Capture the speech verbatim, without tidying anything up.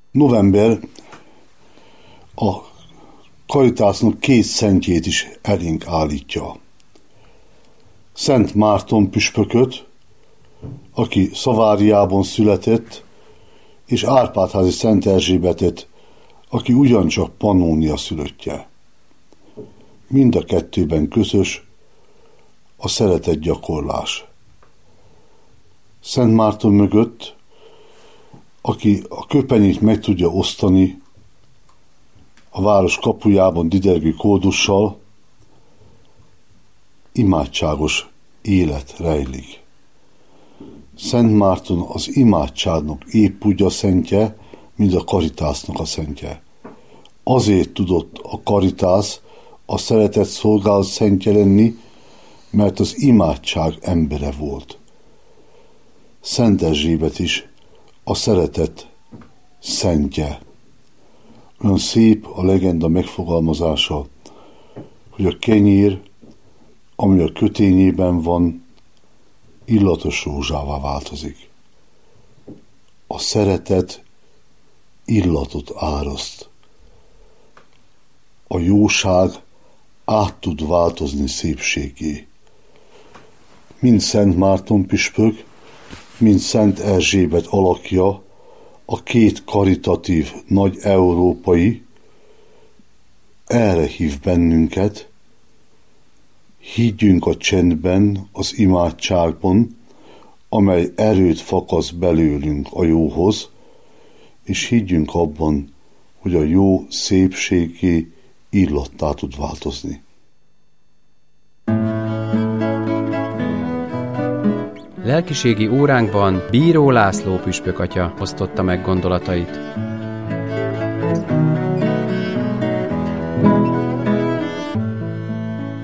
November a Caritasnak két szentjét is elénk állítja. Szent Márton püspököt, aki Szaváriában született, és Árpádházi Szent Erzsébetet, aki ugyancsak Pannónia szülöttje. Mind a kettőben közös a szeretetgyakorlás. Szent Márton mögött, aki a köpenyét meg tudja osztani a város kapujában didergő kódussal, imádságos élet rejlik. Szent Márton az imádságnak épp úgy a szentje, mint a Caritasnak a szentje. Azért tudott a Caritas a szeretet szolgálat szentje lenni, mert az imádság embere volt. Szent Erzsébet is a szeretet szentje. Olyan szép a legenda megfogalmazása, hogy a kenyér, ami a kötényében van, illatos rózsává változik. A szeretet illatot áraszt. A jóság át tud változni szépségé. Mind Szent Márton püspök, mind Szent Erzsébet alakja, a két karitatív nagy európai erre hív bennünket, higgyünk a csendben, az imádságban, amely erőt fakaszt belőlünk a jóhoz, és higgyünk abban, hogy a jó szépségé illattá tud változni. Lelkiségi óránkban Bíró László püspök atya osztotta meg gondolatait.